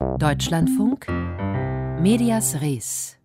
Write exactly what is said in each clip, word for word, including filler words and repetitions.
Deutschlandfunk Medias Res.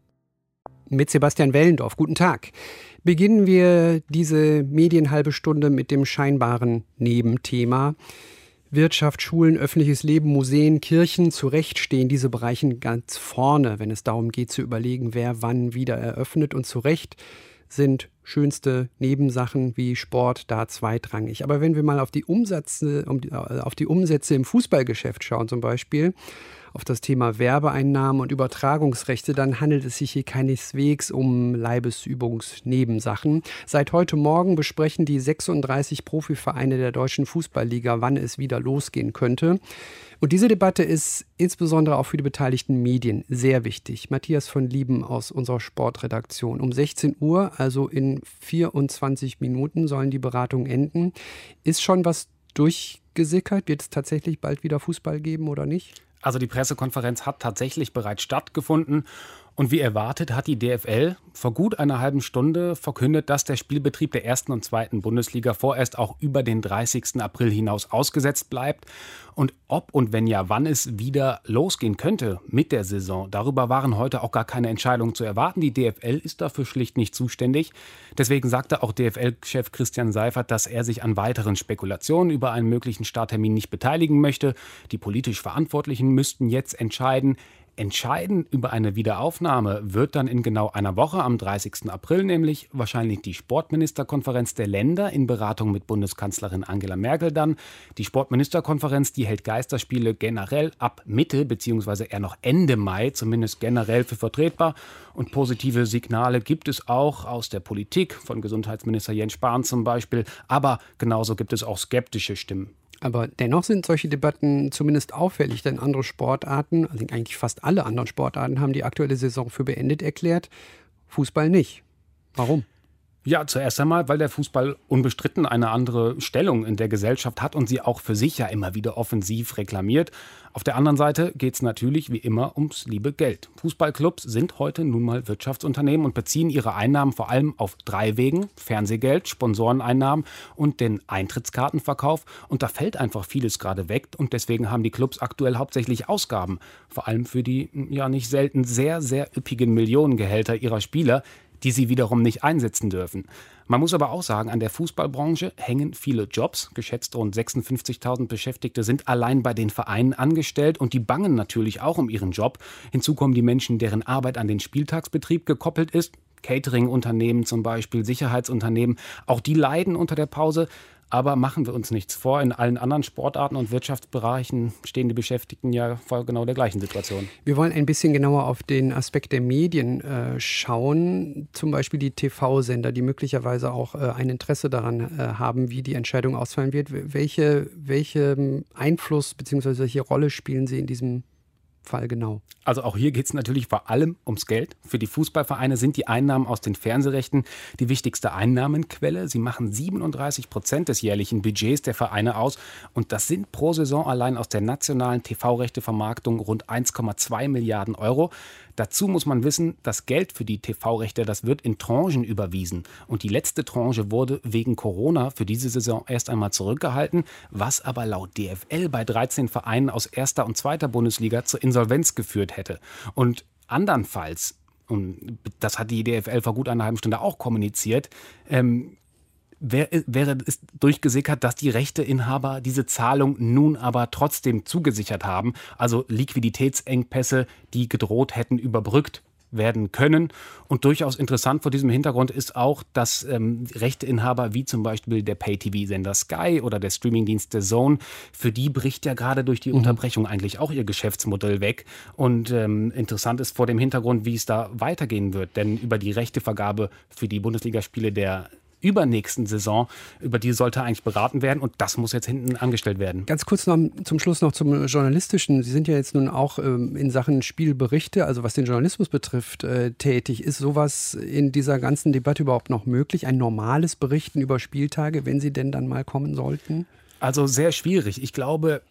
Mit Sebastian Wellendorf. Guten Tag. Beginnen wir diese Medienhalbe Stunde mit dem scheinbaren Nebenthema. Wirtschaft, Schulen, öffentliches Leben, Museen, Kirchen. Zu Recht stehen diese Bereiche ganz vorne, wenn es darum geht zu überlegen, wer wann wieder eröffnet. Und zu Recht sind schönste Nebensachen wie Sport da zweitrangig. Aber wenn wir mal auf die Umsätze, um die, auf die Umsätze im Fußballgeschäft schauen zum Beispiel, auf das Thema Werbeeinnahmen und Übertragungsrechte, dann handelt es sich hier keineswegs um Leibesübungsnebensachen. Seit heute Morgen besprechen die sechsunddreißig Profivereine der Deutschen Fußballliga, wann es wieder losgehen könnte. Und diese Debatte ist insbesondere auch für die beteiligten Medien sehr wichtig. Matthias von Lieben aus unserer Sportredaktion. Um sechzehn Uhr, also in vierundzwanzig Minuten, sollen die Beratungen enden. Ist schon was durchgesickert? Wird es tatsächlich bald wieder Fußball geben oder nicht? Also die Pressekonferenz hat tatsächlich bereits stattgefunden. Und wie erwartet hat die D F L vor gut einer halben Stunde verkündet, dass der Spielbetrieb der ersten und zweiten Bundesliga vorerst auch über den dreißigsten April hinaus ausgesetzt bleibt. Und ob und wenn ja, wann es wieder losgehen könnte mit der Saison, darüber waren heute auch gar keine Entscheidungen zu erwarten. Die D F L ist dafür schlicht nicht zuständig. Deswegen sagte auch D F L-Chef Christian Seifert, dass er sich an weiteren Spekulationen über einen möglichen Starttermin nicht beteiligen möchte. Die politisch Verantwortlichen müssten jetzt entscheiden. Entscheiden über eine Wiederaufnahme wird dann in genau einer Woche, am dreißigsten April nämlich, wahrscheinlich die Sportministerkonferenz der Länder in Beratung mit Bundeskanzlerin Angela Merkel dann. Die Sportministerkonferenz, die hält Geisterspiele generell ab Mitte bzw. eher noch Ende Mai, zumindest generell für vertretbar. Und positive Signale gibt es auch aus der Politik, von Gesundheitsminister Jens Spahn zum Beispiel. Aber genauso gibt es auch skeptische Stimmen. Aber dennoch sind solche Debatten zumindest auffällig, denn andere Sportarten, also eigentlich fast alle anderen Sportarten, haben die aktuelle Saison für beendet erklärt. Fußball nicht. Warum? Ja, zuerst einmal, weil der Fußball unbestritten eine andere Stellung in der Gesellschaft hat und sie auch für sich ja immer wieder offensiv reklamiert. Auf der anderen Seite geht es natürlich wie immer ums liebe Geld. Fußballclubs sind heute nun mal Wirtschaftsunternehmen und beziehen ihre Einnahmen vor allem auf drei Wegen: Fernsehgeld, Sponsoreneinnahmen und den Eintrittskartenverkauf. Und da fällt einfach vieles gerade weg und deswegen haben die Clubs aktuell hauptsächlich Ausgaben. Vor allem für die ja nicht selten sehr, sehr üppigen Millionengehälter ihrer Spieler, die sie wiederum nicht einsetzen dürfen. Man muss aber auch sagen, an der Fußballbranche hängen viele Jobs. Geschätzt rund sechsundfünfzigtausend Beschäftigte sind allein bei den Vereinen angestellt und die bangen natürlich auch um ihren Job. Hinzu kommen die Menschen, deren Arbeit an den Spieltagsbetrieb gekoppelt ist. Catering-Unternehmen zum Beispiel, Sicherheitsunternehmen, auch die leiden unter der Pause. Aber machen wir uns nichts vor, in allen anderen Sportarten und Wirtschaftsbereichen stehen die Beschäftigten ja vor genau der gleichen Situation. Wir wollen ein bisschen genauer auf den Aspekt der Medien äh, schauen, zum Beispiel die T V-Sender, die möglicherweise auch äh, ein Interesse daran äh, haben, wie die Entscheidung ausfallen wird. Welche, welche Einfluss bzw. welche Rolle spielen sie in diesem Fall genau? Also auch hier geht es natürlich vor allem ums Geld. Für die Fußballvereine sind die Einnahmen aus den Fernsehrechten die wichtigste Einnahmenquelle. Sie machen siebenunddreißig Prozent des jährlichen Budgets der Vereine aus. Und das sind pro Saison allein aus der nationalen T V-Rechtevermarktung rund eins Komma zwei Milliarden Euro. Dazu muss man wissen, das Geld für die T V-Rechte, das wird in Tranchen überwiesen. Und die letzte Tranche wurde wegen Corona für diese Saison erst einmal zurückgehalten, was aber laut D F L bei dreizehn Vereinen aus erster und zweiter Bundesliga zur Insolvenz geführt hätte. Und andernfalls, und das hat die D F L vor gut einer halben Stunde auch kommuniziert, ähm, Wär, wäre es durchgesickert, dass die Rechteinhaber diese Zahlung nun aber trotzdem zugesichert haben. Also Liquiditätsengpässe, die gedroht hätten, überbrückt werden können. Und durchaus interessant vor diesem Hintergrund ist auch, dass ähm, Rechteinhaber wie zum Beispiel der Pay-T V-Sender Sky oder der Streamingdienst The Zone, für die bricht ja gerade durch die mhm. Unterbrechung eigentlich auch ihr Geschäftsmodell weg. Und ähm, interessant ist vor dem Hintergrund, wie es da weitergehen wird. Denn über die Rechtevergabe für die Bundesligaspiele der übernächsten Saison, über die sollte eigentlich beraten werden und das muss jetzt hinten angestellt werden. Ganz kurz noch zum Schluss noch zum Journalistischen. Sie sind ja jetzt nun auch ähm, in Sachen Spielberichte, also was den Journalismus betrifft, äh, tätig. Ist sowas in dieser ganzen Debatte überhaupt noch möglich? Ein normales Berichten über Spieltage, wenn sie denn dann mal kommen sollten? Also sehr schwierig. Ich glaube,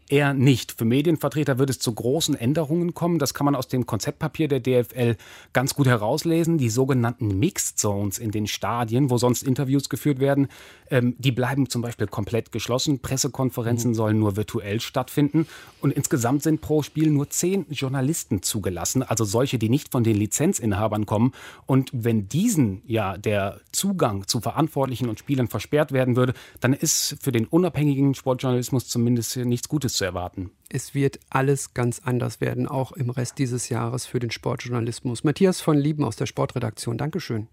Eher nicht. Für Medienvertreter wird es zu großen Änderungen kommen. Das kann man aus dem Konzeptpapier der D F L ganz gut herauslesen. Die sogenannten Mixed Zones in den Stadien, wo sonst Interviews geführt werden, ähm, die bleiben zum Beispiel komplett geschlossen. Pressekonferenzen mhm. sollen nur virtuell stattfinden. Und insgesamt sind pro Spiel nur zehn Journalisten zugelassen, also solche, die nicht von den Lizenzinhabern kommen. Und wenn diesen ja der Zugang zu Verantwortlichen und Spielern versperrt werden würde, dann ist für den unabhängigen Sportjournalismus zumindest nichts Gutes zu erwarten. Es wird alles ganz anders werden, auch im Rest dieses Jahres für den Sportjournalismus. Matthias von Lieben aus der Sportredaktion, Dankeschön.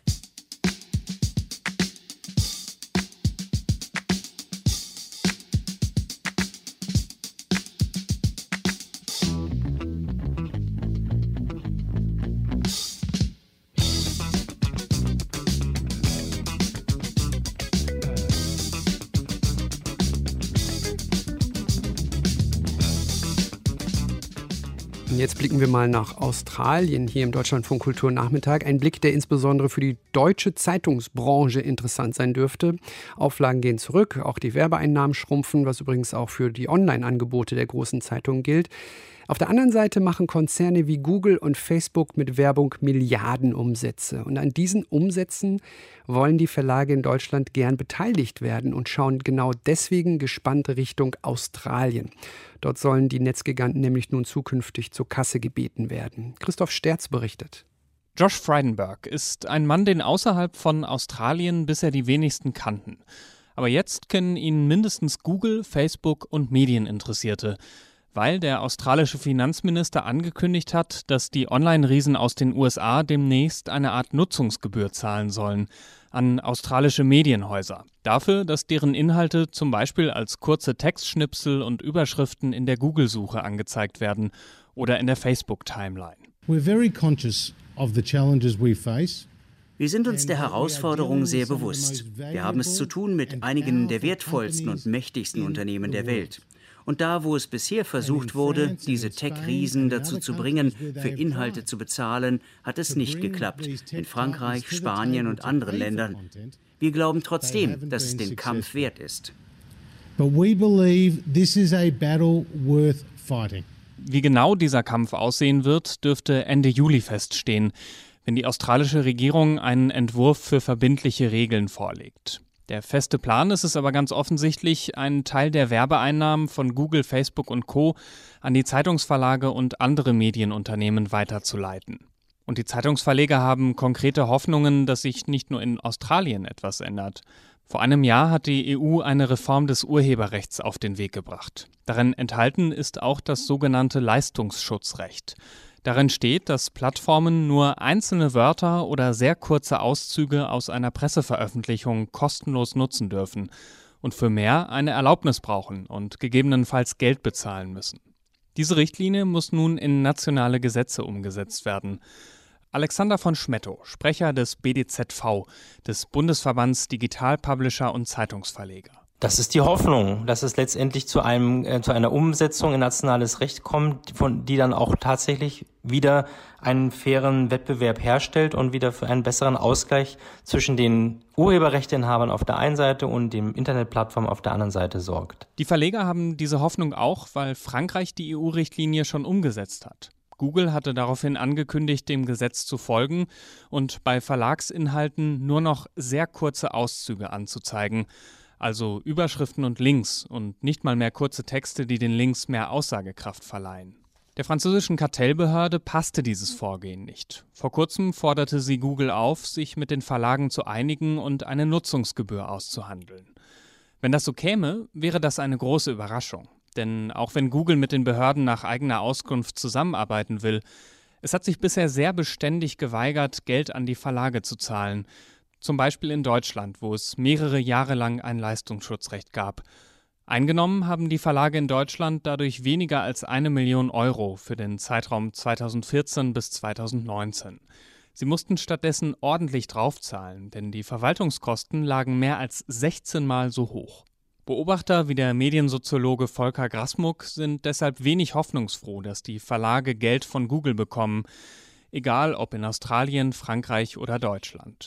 Jetzt blicken wir mal nach Australien hier im Deutschlandfunk Kulturnachmittag. Ein Blick, der insbesondere für die deutsche Zeitungsbranche interessant sein dürfte. Auflagen gehen zurück, auch die Werbeeinnahmen schrumpfen, was übrigens auch für die Online-Angebote der großen Zeitungen gilt. Auf der anderen Seite machen Konzerne wie Google und Facebook mit Werbung Milliardenumsätze. Und an diesen Umsätzen wollen die Verlage in Deutschland gern beteiligt werden und schauen genau deswegen gespannt Richtung Australien. Dort sollen die Netzgiganten nämlich nun zukünftig zur Kasse gebeten werden. Christoph Sterz berichtet. Josh Frydenberg ist ein Mann, den außerhalb von Australien bisher die wenigsten kannten. Aber jetzt kennen ihn mindestens Google, Facebook und Medieninteressierte, weil der australische Finanzminister angekündigt hat, dass die Online-Riesen aus den U S A demnächst eine Art Nutzungsgebühr zahlen sollen an australische Medienhäuser. Dafür, dass deren Inhalte zum Beispiel als kurze Textschnipsel und Überschriften in der Google-Suche angezeigt werden oder in der Facebook-Timeline. We're very conscious of the challenges we face. Wir sind uns der Herausforderung sehr bewusst. Wir haben es zu tun mit einigen der wertvollsten und mächtigsten Unternehmen der Welt. Und da, wo es bisher versucht wurde, diese Tech-Riesen dazu zu bringen, für Inhalte zu bezahlen, hat es nicht geklappt. In Frankreich, Spanien und anderen Ländern. Wir glauben trotzdem, dass es den Kampf wert ist. But we believe this is a battle worth fighting. Wie genau dieser Kampf aussehen wird, dürfte Ende Juli feststehen, wenn die australische Regierung einen Entwurf für verbindliche Regeln vorlegt. Der feste Plan ist es aber ganz offensichtlich, einen Teil der Werbeeinnahmen von Google, Facebook und Co. an die Zeitungsverlage und andere Medienunternehmen weiterzuleiten. Und die Zeitungsverleger haben konkrete Hoffnungen, dass sich nicht nur in Australien etwas ändert. Vor einem Jahr hat die E U eine Reform des Urheberrechts auf den Weg gebracht. Darin enthalten ist auch das sogenannte Leistungsschutzrecht. Darin steht, dass Plattformen nur einzelne Wörter oder sehr kurze Auszüge aus einer Presseveröffentlichung kostenlos nutzen dürfen und für mehr eine Erlaubnis brauchen und gegebenenfalls Geld bezahlen müssen. Diese Richtlinie muss nun in nationale Gesetze umgesetzt werden. Alexander von Schmettow, Sprecher des B D Z V, des Bundesverbands Digital Publisher und Zeitungsverleger. Das ist die Hoffnung, dass es letztendlich zu einem äh, zu einer Umsetzung in nationales Recht kommt, von die dann auch tatsächlich wieder einen fairen Wettbewerb herstellt und wieder für einen besseren Ausgleich zwischen den Urheberrechteinhabern auf der einen Seite und den Internetplattformen auf der anderen Seite sorgt. Die Verleger haben diese Hoffnung auch, weil Frankreich die E U-Richtlinie schon umgesetzt hat. Google hatte daraufhin angekündigt, dem Gesetz zu folgen und bei Verlagsinhalten nur noch sehr kurze Auszüge anzuzeigen. Also Überschriften und Links und nicht mal mehr kurze Texte, die den Links mehr Aussagekraft verleihen. Der französischen Kartellbehörde passte dieses Vorgehen nicht. Vor kurzem forderte sie Google auf, sich mit den Verlagen zu einigen und eine Nutzungsgebühr auszuhandeln. Wenn das so käme, wäre das eine große Überraschung. Denn auch wenn Google mit den Behörden nach eigener Auskunft zusammenarbeiten will, es hat sich bisher sehr beständig geweigert, Geld an die Verlage zu zahlen. Zum Beispiel in Deutschland, wo es mehrere Jahre lang ein Leistungsschutzrecht gab. Eingenommen haben die Verlage in Deutschland dadurch weniger als eine Million Euro für den Zeitraum zweitausendvierzehn bis zweitausendneunzehn. Sie mussten stattdessen ordentlich draufzahlen, denn die Verwaltungskosten lagen mehr als sechzehn Mal so hoch. Beobachter wie der Mediensoziologe Volker Grasmuck sind deshalb wenig hoffnungsfroh, dass die Verlage Geld von Google bekommen, egal ob in Australien, Frankreich oder Deutschland.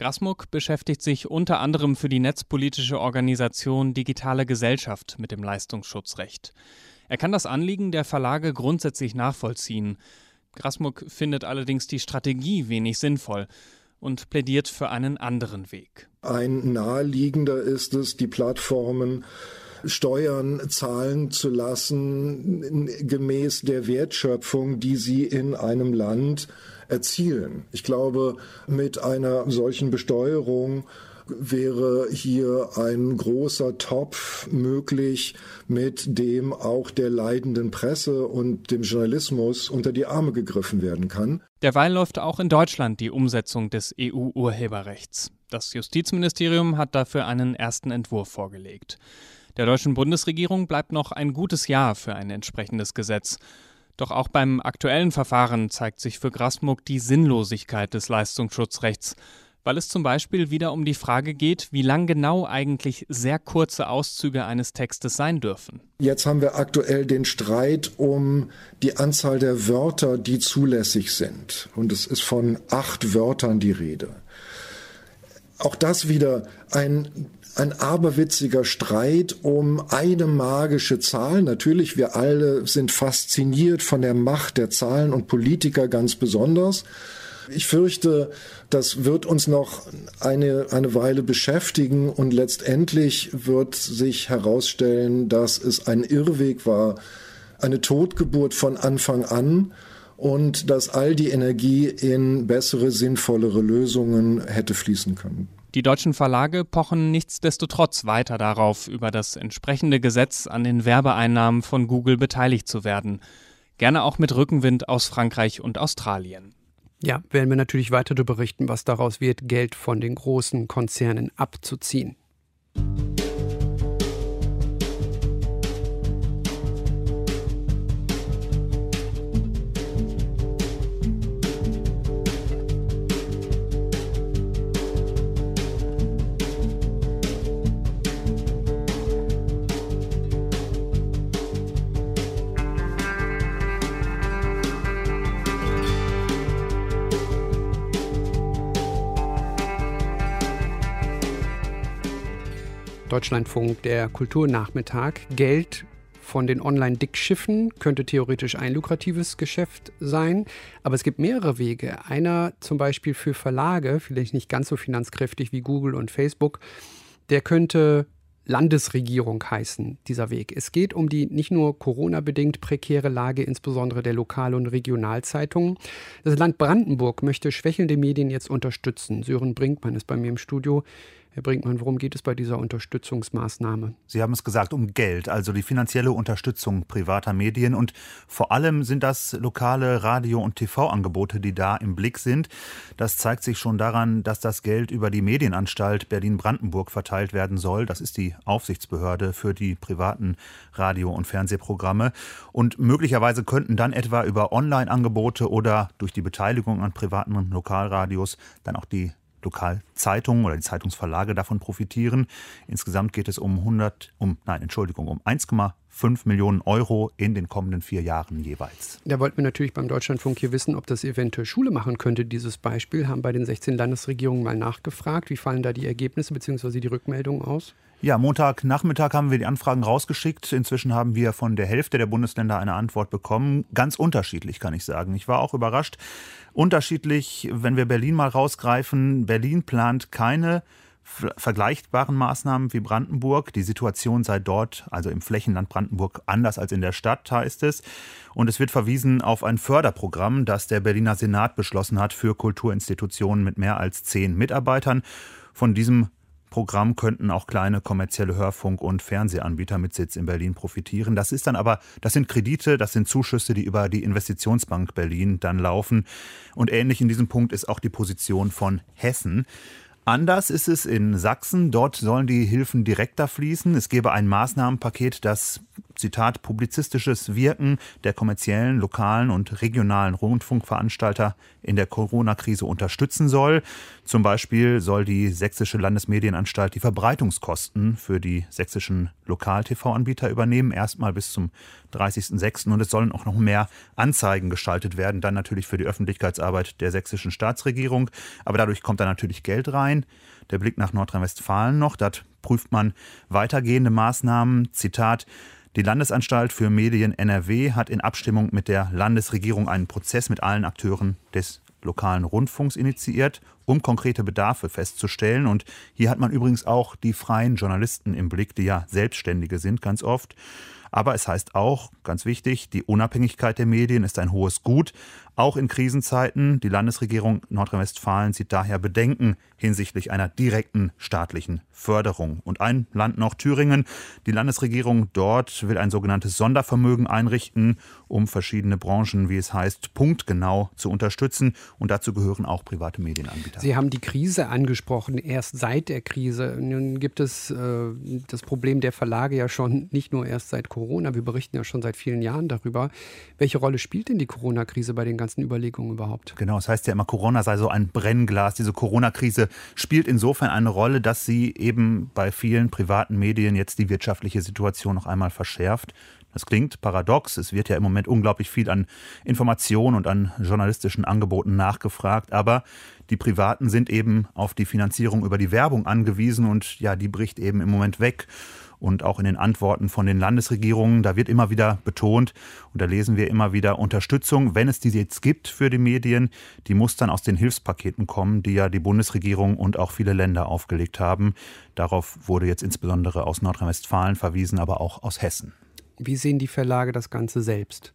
Grasmuck beschäftigt sich unter anderem für die netzpolitische Organisation Digitale Gesellschaft mit dem Leistungsschutzrecht. Er kann das Anliegen der Verlage grundsätzlich nachvollziehen. Grasmuck findet allerdings die Strategie wenig sinnvoll und plädiert für einen anderen Weg. Ein naheliegender ist es, die Plattformen Steuern zahlen zu lassen, gemäß der Wertschöpfung, die sie in einem Land erzielen. Ich glaube, mit einer solchen Besteuerung wäre hier ein großer Topf möglich, mit dem auch der leidenden Presse und dem Journalismus unter die Arme gegriffen werden kann. Derweil läuft auch in Deutschland die Umsetzung des E U-Urheberrechts. Das Justizministerium hat dafür einen ersten Entwurf vorgelegt. Der deutschen Bundesregierung bleibt noch ein gutes Jahr für ein entsprechendes Gesetz. Doch auch beim aktuellen Verfahren zeigt sich für Grasmuck die Sinnlosigkeit des Leistungsschutzrechts, weil es zum Beispiel wieder um die Frage geht, wie lang genau eigentlich sehr kurze Auszüge eines Textes sein dürfen. Jetzt haben wir aktuell den Streit um die Anzahl der Wörter, die zulässig sind. Und es ist von acht Wörtern die Rede. Auch das wieder ein Ein aberwitziger Streit um eine magische Zahl. Natürlich, wir alle sind fasziniert von der Macht der Zahlen und Politiker ganz besonders. Ich fürchte, das wird uns noch eine, eine Weile beschäftigen und letztendlich wird sich herausstellen, dass es ein Irrweg war, eine Totgeburt von Anfang an und dass all die Energie in bessere, sinnvollere Lösungen hätte fließen können. Die deutschen Verlage pochen nichtsdestotrotz weiter darauf, über das entsprechende Gesetz an den Werbeeinnahmen von Google beteiligt zu werden. Gerne auch mit Rückenwind aus Frankreich und Australien. Ja, werden wir natürlich weiter darüber berichten, was daraus wird, Geld von den großen Konzernen abzuziehen. Deutschlandfunk, der Kulturnachmittag. Geld von den Online-Dickschiffen könnte theoretisch ein lukratives Geschäft sein, aber es gibt mehrere Wege. Einer zum Beispiel für Verlage, vielleicht nicht ganz so finanzkräftig wie Google und Facebook, der könnte Landesregierung heißen, dieser Weg. Es geht um die nicht nur Corona-bedingt prekäre Lage, insbesondere der Lokal- und Regionalzeitungen. Das Land Brandenburg möchte schwächelnde Medien jetzt unterstützen. Sören Brinkmann ist bei mir im Studio. Herr Brinkmann, worum geht es bei dieser Unterstützungsmaßnahme? Sie haben es gesagt, um Geld, also die finanzielle Unterstützung privater Medien. Und vor allem sind das lokale Radio- und T V-Angebote, die da im Blick sind. Das zeigt sich schon daran, dass das Geld über die Medienanstalt Berlin-Brandenburg verteilt werden soll. Das ist die Aufsichtsbehörde für die privaten Radio- und Fernsehprogramme. Und möglicherweise könnten dann etwa über Online-Angebote oder durch die Beteiligung an privaten Lokalradios dann auch die Lokalzeitungen oder die Zeitungsverlage davon profitieren. Insgesamt geht es um hundert, um, nein, Entschuldigung, um eins Komma fünf Millionen Euro in den kommenden vier Jahren jeweils. Da wollten wir natürlich beim Deutschlandfunk hier wissen, ob das eventuell Schule machen könnte, dieses Beispiel. Haben bei den sechzehn Landesregierungen mal nachgefragt. Wie fallen da die Ergebnisse bzw. die Rückmeldungen aus? Ja, Montagnachmittag haben wir die Anfragen rausgeschickt. Inzwischen haben wir von der Hälfte der Bundesländer eine Antwort bekommen. Ganz unterschiedlich, kann ich sagen. Ich war auch überrascht. Unterschiedlich, wenn wir Berlin mal rausgreifen. Berlin plant keine vergleichbaren Maßnahmen wie Brandenburg. Die Situation sei dort, also im Flächenland Brandenburg, anders als in der Stadt, heißt es. Und es wird verwiesen auf ein Förderprogramm, das der Berliner Senat beschlossen hat für Kulturinstitutionen mit mehr als zehn Mitarbeitern. Von diesem Programm könnten auch kleine kommerzielle Hörfunk- und Fernsehanbieter mit Sitz in Berlin profitieren. Das ist dann aber, das sind Kredite, das sind Zuschüsse, die über die Investitionsbank Berlin dann laufen. Und ähnlich in diesem Punkt ist auch die Position von Hessen. Anders ist es in Sachsen. Dort sollen die Hilfen direkter fließen. Es gäbe ein Maßnahmenpaket, das, Zitat, publizistisches Wirken der kommerziellen, lokalen und regionalen Rundfunkveranstalter in der Corona-Krise unterstützen soll. Zum Beispiel soll die Sächsische Landesmedienanstalt die Verbreitungskosten für die sächsischen Lokal-T V-Anbieter übernehmen, erstmal bis zum dreißigsten sechsten Und es sollen auch noch mehr Anzeigen geschaltet werden, dann natürlich für die Öffentlichkeitsarbeit der sächsischen Staatsregierung. Aber dadurch kommt da natürlich Geld rein. Der Blick nach Nordrhein-Westfalen noch, dort prüft man weitergehende Maßnahmen. Zitat: Die Landesanstalt für Medien N R W hat in Abstimmung mit der Landesregierung einen Prozess mit allen Akteuren des lokalen Rundfunks initiiert, um konkrete Bedarfe festzustellen. Und hier hat man übrigens auch die freien Journalisten im Blick, die ja Selbstständige sind ganz oft. Aber es heißt auch, ganz wichtig, die Unabhängigkeit der Medien ist ein hohes Gut, auch in Krisenzeiten. Die Landesregierung Nordrhein-Westfalen sieht daher Bedenken hinsichtlich einer direkten staatlichen Förderung. Und ein Land noch, Thüringen. Die Landesregierung dort will ein sogenanntes Sondervermögen einrichten, um verschiedene Branchen, wie es heißt, punktgenau zu unterstützen. Und dazu gehören auch private Medienanbieter. Sie haben die Krise angesprochen, erst seit der Krise. Nun gibt es äh, das Problem der Verlage ja schon nicht nur erst seit Corona. Wir berichten ja schon seit vielen Jahren darüber. Welche Rolle spielt denn die Corona-Krise bei den ganzen Überlegungen überhaupt? Genau, es heißt ja immer, Corona sei so ein Brennglas. Diese Corona-Krise spielt insofern eine Rolle, dass sie eben bei vielen privaten Medien jetzt die wirtschaftliche Situation noch einmal verschärft. Das klingt paradox. Es wird ja im Moment unglaublich viel an Informationen und an journalistischen Angeboten nachgefragt. Aber die Privaten sind eben auf die Finanzierung über die Werbung angewiesen und ja, die bricht eben im Moment weg. Und auch in den Antworten von den Landesregierungen, da wird immer wieder betont und da lesen wir immer wieder Unterstützung, wenn es diese jetzt gibt für die Medien, die muss dann aus den Hilfspaketen kommen, die ja die Bundesregierung und auch viele Länder aufgelegt haben. Darauf wurde jetzt insbesondere aus Nordrhein-Westfalen verwiesen, aber auch aus Hessen. Wie sehen die Verlage das Ganze selbst?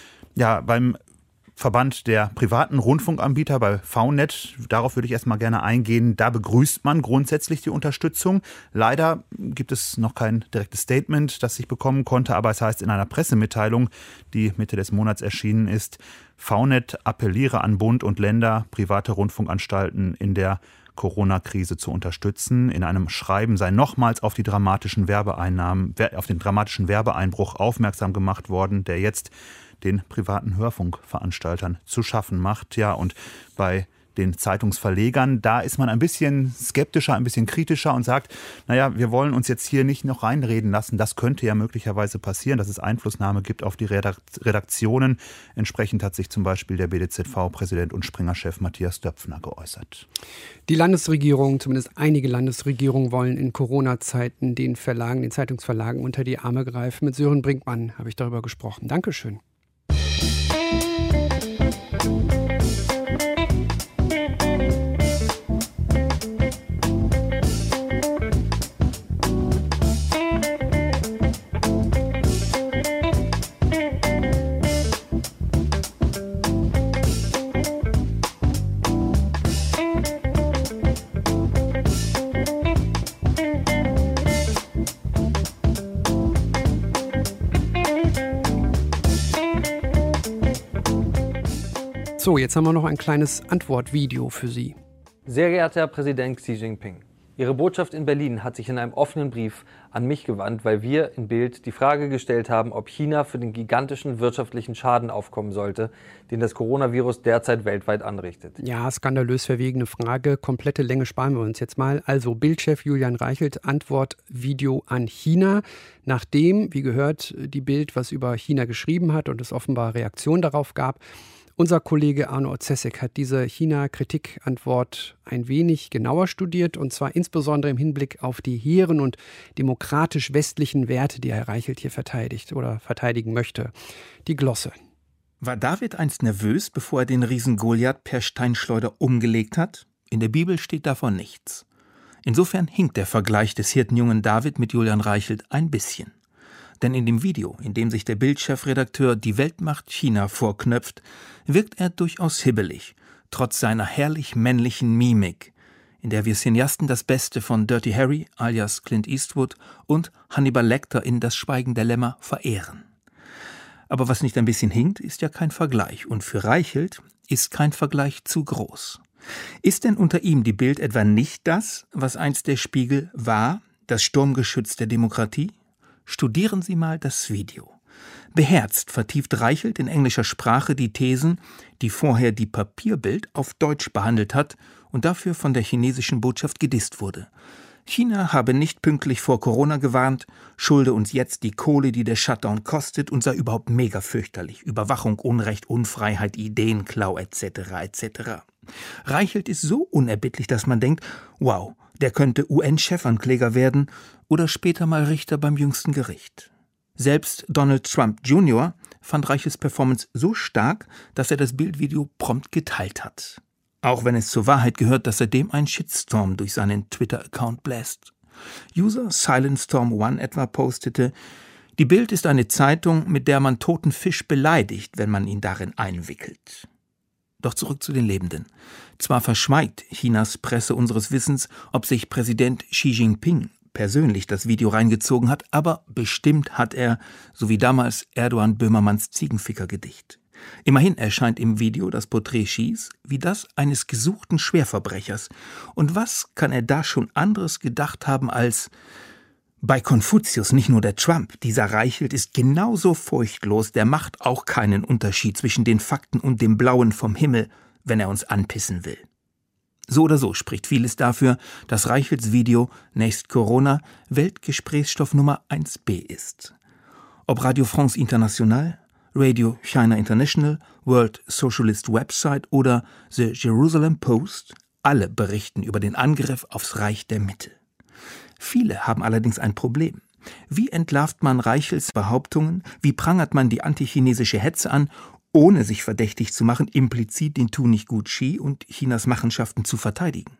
Ja, beim Verband der privaten Rundfunkanbieter bei V Net, darauf würde ich erstmal gerne eingehen. Da begrüßt man grundsätzlich die Unterstützung. Leider gibt es noch kein direktes Statement, das ich bekommen konnte, aber es heißt in einer Pressemitteilung, die Mitte des Monats erschienen ist, V Net appelliere an Bund und Länder, private Rundfunkanstalten in der Corona-Krise zu unterstützen. In einem Schreiben sei nochmals auf die dramatischen Werbeeinnahmen, auf den dramatischen Werbeeinbruch aufmerksam gemacht worden, der jetzt den privaten Hörfunkveranstaltern zu schaffen macht. Ja, und bei den Zeitungsverlegern, da ist man ein bisschen skeptischer, ein bisschen kritischer und sagt, naja, wir wollen uns jetzt hier nicht noch reinreden lassen. Das könnte ja möglicherweise passieren, dass es Einflussnahme gibt auf die Redaktionen. Entsprechend hat sich zum Beispiel der B D Z V-Präsident und Springer-Chef Matthias Döpfner geäußert. Die Landesregierung, zumindest einige Landesregierungen, wollen in Corona-Zeiten den Verlagen, den Zeitungsverlagen unter die Arme greifen. Mit Sören Brinkmann habe ich darüber gesprochen. Dankeschön. So, jetzt haben wir noch ein kleines Antwortvideo für Sie. Sehr geehrter Herr Präsident Xi Jinping, Ihre Botschaft in Berlin hat sich in einem offenen Brief an mich gewandt, weil wir in Bild die Frage gestellt haben, ob China für den gigantischen wirtschaftlichen Schaden aufkommen sollte, den das Coronavirus derzeit weltweit anrichtet. Ja, skandalös verwegene Frage. Komplette Länge sparen wir uns jetzt mal. Also Bild-Chef Julian Reichelt, Antwortvideo an China. Nachdem, wie gehört, die Bild was über China geschrieben hat und es offenbar Reaktion darauf gab, unser Kollege Arno Otzesek hat diese China-Kritik-Antwort ein wenig genauer studiert und zwar insbesondere im Hinblick auf die hehren und demokratisch-westlichen Werte, die Herr Reichelt hier verteidigt oder verteidigen möchte. Die Glosse. War David einst nervös, bevor er den Riesen Goliath per Steinschleuder umgelegt hat? In der Bibel steht davon nichts. Insofern hinkt der Vergleich des Hirtenjungen David mit Julian Reichelt ein bisschen. Denn in dem Video, in dem sich der Bild-Chefredakteur die Weltmacht China vorknöpft, wirkt er durchaus hibbelig, trotz seiner herrlich männlichen Mimik, in der wir Cineasten das Beste von Dirty Harry alias Clint Eastwood und Hannibal Lecter in Das Schweigen der Lämmer verehren. Aber was nicht ein bisschen hinkt, ist ja kein Vergleich. Und für Reichelt ist kein Vergleich zu groß. Ist denn unter ihm die Bild etwa nicht das, was einst der Spiegel war, das Sturmgeschütz der Demokratie? Studieren Sie mal das Video. Beherzt vertieft Reichelt in englischer Sprache die Thesen, die vorher die Papierbild auf Deutsch behandelt hat und dafür von der chinesischen Botschaft gedisst wurde. China habe nicht pünktlich vor Corona gewarnt, schulde uns jetzt die Kohle, die der Shutdown kostet, und sei überhaupt mega fürchterlich. Überwachung, Unrecht, Unfreiheit, Ideenklau et cetera et cetera. Reichelt ist so unerbittlich, dass man denkt, wow, der könnte U N-Chefankläger werden oder später mal Richter beim jüngsten Gericht. Selbst Donald Trump Junior fand Reichels Performance so stark, dass er das Bildvideo prompt geteilt hat. Auch wenn es zur Wahrheit gehört, dass seitdem ein Shitstorm durch seinen Twitter-Account bläst. User SilentStorm One etwa postete, die Bild ist eine Zeitung, mit der man toten Fisch beleidigt, wenn man ihn darin einwickelt. Doch zurück zu den Lebenden. Zwar verschweigt Chinas Presse unseres Wissens, ob sich Präsident Xi Jinping persönlich das Video reingezogen hat, aber bestimmt hat er, so wie damals Erdogan Böhmermanns Ziegenficker-Gedicht. Immerhin erscheint im Video das Porträt Xis wie das eines gesuchten Schwerverbrechers. Und was kann er da schon anderes gedacht haben als: Bei Konfuzius nicht nur der Trump, dieser Reichelt ist genauso furchtlos, der macht auch keinen Unterschied zwischen den Fakten und dem Blauen vom Himmel, wenn er uns anpissen will. So oder so spricht vieles dafür, dass Reichelts Video nächst Corona Weltgesprächsstoff Nummer eins b ist. Ob Radio France International, Radio China International, World Socialist Website oder The Jerusalem Post, alle berichten über den Angriff aufs Reich der Mitte. Viele haben allerdings ein Problem. Wie entlarvt man Reichels Behauptungen, wie prangert man die antichinesische Hetze an, ohne sich verdächtig zu machen, implizit den Tu nicht gut Xi und Chinas Machenschaften zu verteidigen?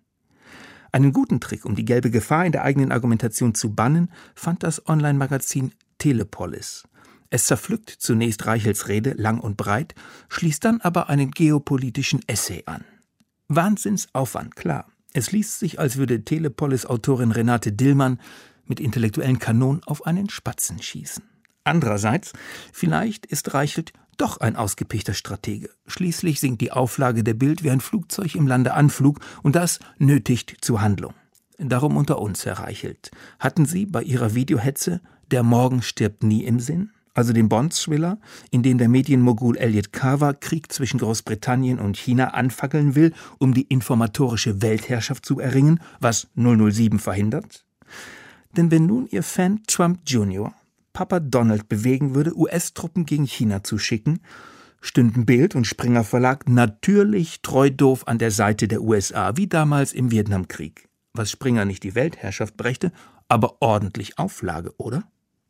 Einen guten Trick, um die gelbe Gefahr in der eigenen Argumentation zu bannen, fand das Online-Magazin Telepolis. Es zerpflückt zunächst Reichels Rede lang und breit, schließt dann aber einen geopolitischen Essay an. Wahnsinnsaufwand, klar. Es liest sich, als würde Telepolis-Autorin Renate Dillmann mit intellektuellen Kanonen auf einen Spatzen schießen. Andererseits, vielleicht ist Reichelt doch ein ausgepichter Stratege. Schließlich sinkt die Auflage der Bild wie ein Flugzeug im Landeanflug und das nötigt zur Handlung. Darum unter uns, Herr Reichelt. Hatten Sie bei Ihrer Videohetze Der Morgen stirbt nie im Sinn? Also den Bond-Thriller, in dem der Medienmogul Elliot Carver Krieg zwischen Großbritannien und China anfackeln will, um die informatorische Weltherrschaft zu erringen, was null null sieben verhindert? Denn wenn nun Ihr Fan Trump Junior Papa Donald bewegen würde, U S-Truppen gegen China zu schicken, stünden Bild und Springer Verlag natürlich treu doof an der Seite der U S A, wie damals im Vietnamkrieg. Was Springer nicht die Weltherrschaft brächte, aber ordentlich Auflage, oder?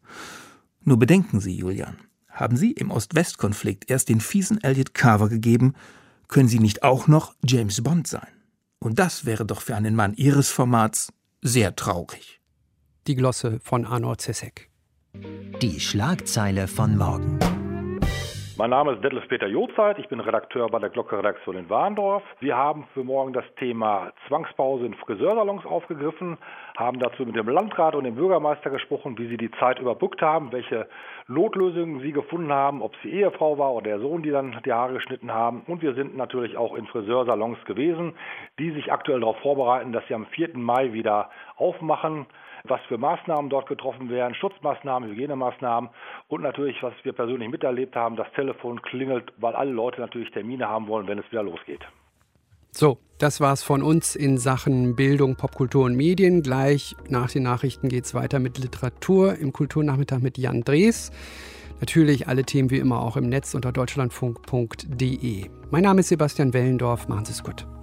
Nur bedenken Sie, Julian, haben Sie im Ost-West-Konflikt erst den fiesen Elliot Carver gegeben, können Sie nicht auch noch James Bond sein? Und das wäre doch für einen Mann Ihres Formats sehr traurig. Die Glosse von Arno Zesek. Die Schlagzeile von morgen. Mein Name ist Detlef Peter Jozeit, ich bin Redakteur bei der Glocke-Redaktion in Warndorf. Wir haben für morgen das Thema Zwangspause in Friseursalons aufgegriffen, haben dazu mit dem Landrat und dem Bürgermeister gesprochen, wie sie die Zeit überbrückt haben, welche Notlösungen sie gefunden haben, ob sie Ehefrau war oder der Sohn, die dann die Haare geschnitten haben. Und wir sind natürlich auch in Friseursalons gewesen, die sich aktuell darauf vorbereiten, dass sie am vierten Mai wieder aufmachen. Was für Maßnahmen dort getroffen werden, Schutzmaßnahmen, Hygienemaßnahmen und natürlich, was wir persönlich miterlebt haben, das Telefon klingelt, weil alle Leute natürlich Termine haben wollen, wenn es wieder losgeht. So, das war's von uns in Sachen Bildung, Popkultur und Medien. Gleich nach den Nachrichten geht's weiter mit Literatur im Kulturnachmittag mit Jan Drees. Natürlich alle Themen wie immer auch im Netz unter deutschlandfunk punkt de. Mein Name ist Sebastian Wellendorf. Machen Sie es gut.